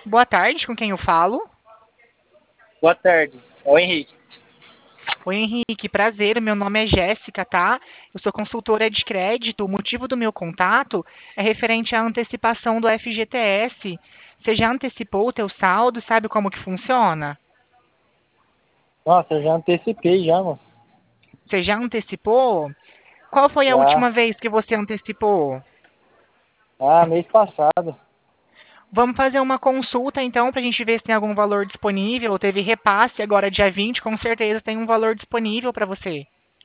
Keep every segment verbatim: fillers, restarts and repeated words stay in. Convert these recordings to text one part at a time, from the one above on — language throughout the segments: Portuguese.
Boa tarde, com quem eu falo? Boa tarde, é o Henrique. Oi, Henrique, prazer. Meu nome é Jéssica, tá? Eu sou consultora de crédito. O motivo do meu contato é referente à antecipação do F G T S. Você já antecipou o teu saldo? Sabe como que funciona? Nossa, eu já antecipei já, mano. Você já antecipou? Qual foi a Já. última vez que você antecipou? Ah, mês passado. Vamos fazer uma consulta então para a gente ver se tem algum valor disponível. Teve repasse agora dia vinte, com certeza tem um valor disponível para você.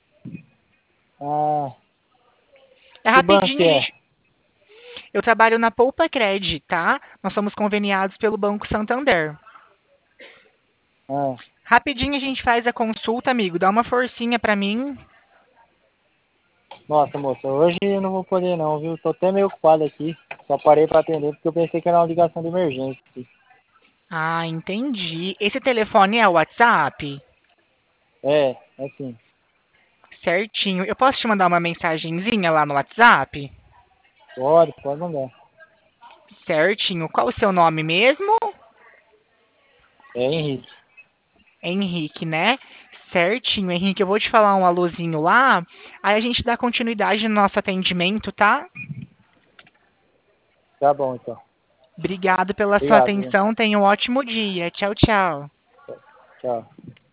Ah, É que banco que rapidinho, é? gente. Eu trabalho na Poupa Cred, tá? Nós somos conveniados pelo Banco Santander. Ah, Rapidinho a gente faz a consulta, amigo. Dá uma forcinha para mim. nossa, moça, hoje eu não vou poder não, viu? Tô até meio ocupado aqui. Só parei pra atender porque eu pensei que era uma ligação de emergência. Ah, entendi. Esse telefone é o WhatsApp? É, assim. Certinho. Eu posso te mandar uma mensagenzinha lá no WhatsApp? Pode, pode mandar. Certinho. Qual o seu nome mesmo? É Henrique. Henrique, né? Certinho, Henrique. Eu vou te falar um alôzinho lá. Aí a gente dá continuidade no nosso atendimento, tá? Tá bom, então. Obrigado pela sua Obrigado, viu? atenção. Tenha um ótimo dia. Tchau, tchau. Tchau.